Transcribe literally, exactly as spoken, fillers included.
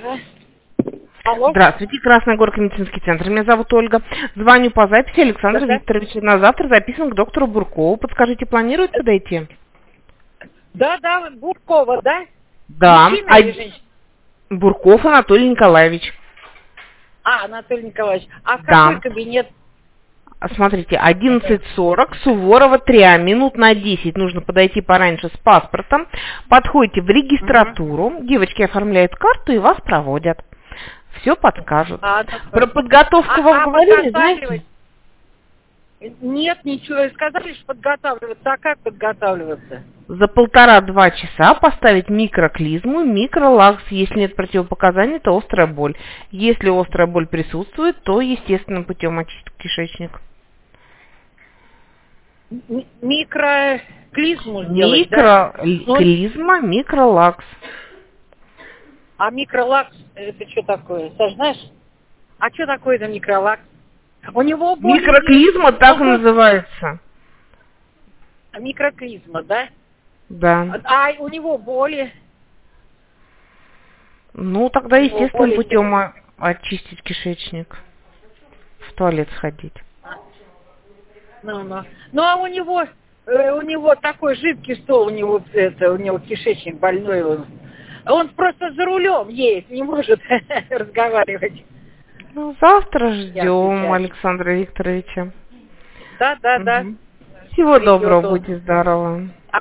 Ага. Алло? Здравствуйте, Красная Горка, медицинский центр. Меня зовут Ольга. Звоню по записи Александра Да-да. Викторовича. На завтра записан к доктору Буркову. Подскажите, планирует подойти? Да, да, Буркова, да? Да. Мужчина А... или женщина? Бурков Анатолий Николаевич. А, Анатолий Николаевич. А какой Да. кабинет? Смотрите, одиннадцать сорок, Суворова три, минут на десять нужно подойти пораньше с паспортом. Подходите в регистратуру, девочки оформляют карту и вас проводят. Все подскажут. А, да, Про подготовку а, вам а говорили, подготавливать? знаете? Нет, ничего. Сказали, что подготавливаться. А как подготавливаться? За полтора-два часа поставить микроклизму, микролакс. Если нет противопоказаний, то острая боль. Если острая боль присутствует, то естественным путем очистить кишечник. М- Микроклизму сделать, да? Ну, Микроклизма, микролакс. а микролакс, это что такое? Саш, знаешь? А что такое это микролакс? У него боли Микроклизма есть. так и Он просто- называется. Микроклизма, да? Да. А у него боли. Ну, тогда У него естественным боли. путем о- очистить кишечник. В туалет сходить. Ну, ну. Ну, а у него, э, у него такой жидкий стол, у него это, у него кишечник больной. Он, он просто за рулем едет, не может разговаривать. Ну, завтра Я ждем отвечаю. Александра Викторовича. Да, да, да. Мгм. Всего Придет доброго, он. будьте здоровы.